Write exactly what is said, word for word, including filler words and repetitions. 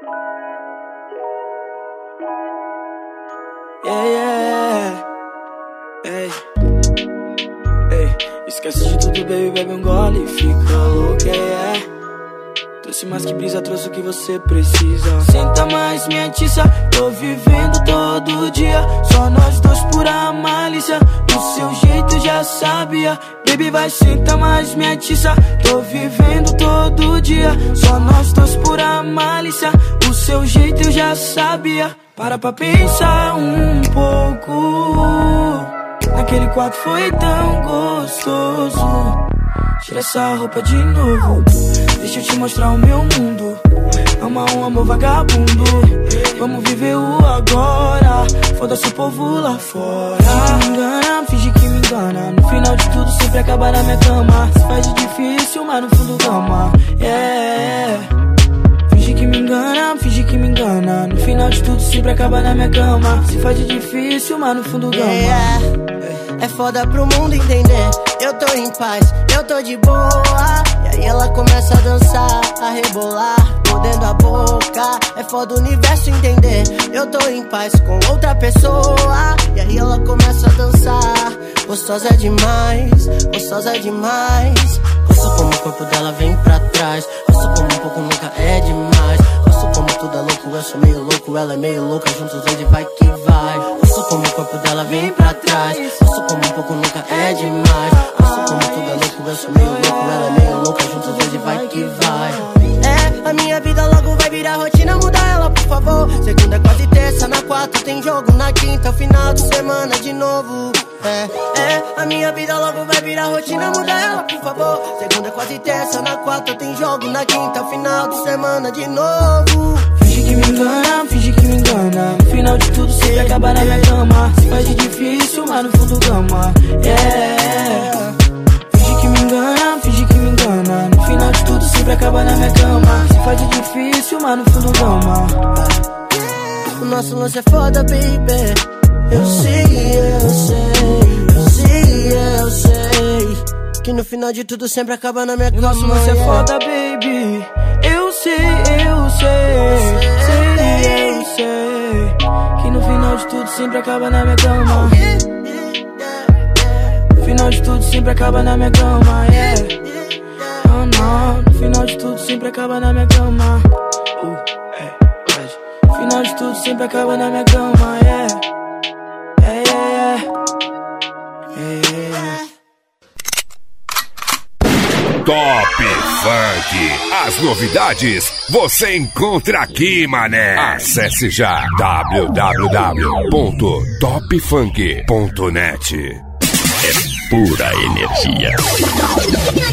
Yeah, yeah. Ei, ei, esquece de tudo, baby, bebe um gole e fica louco, yeah, yeah. Trouxe mais que brisa, trouxe o que você precisa. Senta mais, minha tiça, tô vivendo todo dia. Só nós dois, pura malícia. Do seu jeito já sabia. Baby, vai, senta mais, minha tiça, tô vivendo todo dia. Só nós dois, pura malícia. O seu jeito eu já sabia. Para pra pensar um pouco. Naquele quarto foi tão gostoso. Tira essa roupa de novo. Deixa eu te mostrar o meu mundo. Ama um amor vagabundo. Vamos viver o agora. Foda-se o povo lá fora. Finge que me engana, finge que me engana. No final de tudo sempre acaba na minha cama. Se faz de difícil, mas no fundo cama. Yeah. Finge que me engana, finge que me engana. No final de tudo sempre acaba na minha cama. Se faz de difícil, mas no fundo cama. Yeah. É foda pro mundo entender. Eu tô em paz, eu tô de boa. E aí ela começa a dançar, a rebolar, mordendo a boca. É foda o universo entender. Eu tô em paz com outra pessoa. E aí ela começa a dançar. Gostosa é demais, gostosa é demais. Gosto como o corpo dela vem pra trás. Gosto como um pouco nunca é demais. Gosto como tudo é louco, eu sou meio louco. Ela é meio louca, juntos hoje vai que vai. Gosto como o corpo dela vem pra trás. Gosto como um pouco nunca é demais. Gosto como tudo é louco, eu sou meio louco. Ela é meio louca, juntos hoje vai que vai. É, a minha vida logo vai virar rotina. Muda ela, por favor. Segunda, quase terça, na quarta tem jogo. Na quinta, final de semana de novo. É, é, a minha vida logo vai virar rotina. Muda ela, por favor. Segunda, quase terça, na quarta tem jogo. Na quinta, final de semana de novo. Finge que me engana, finge que me engana. No final de tudo sempre acaba na minha cama. Se faz de difícil, mas no fundo cama. Yeah. Finge que me engana, finge que me engana. No final de tudo sempre acaba na minha cama. Se faz de difícil, mas no fundo cama. O nosso lance é foda, baby. Eu sei, eu sei, eu sei, eu sei. Que no final de tudo sempre acaba na minha cama. O nosso lance é foda, baby. Eu sei, eu sei, sei, eu sei. Que no final de tudo sempre acaba na minha cama. No final de tudo sempre acaba na minha cama, yeah. Oh não, no final de tudo sempre acaba na minha cama. Uh, hey, hoje. No final de tudo sempre acaba na minha cama, yeah. Yeah, yeah, yeah. Yeah, yeah. Top Funk. As novidades você encontra aqui, mané. Acesse já w w w ponto top funk ponto net. É pura energia.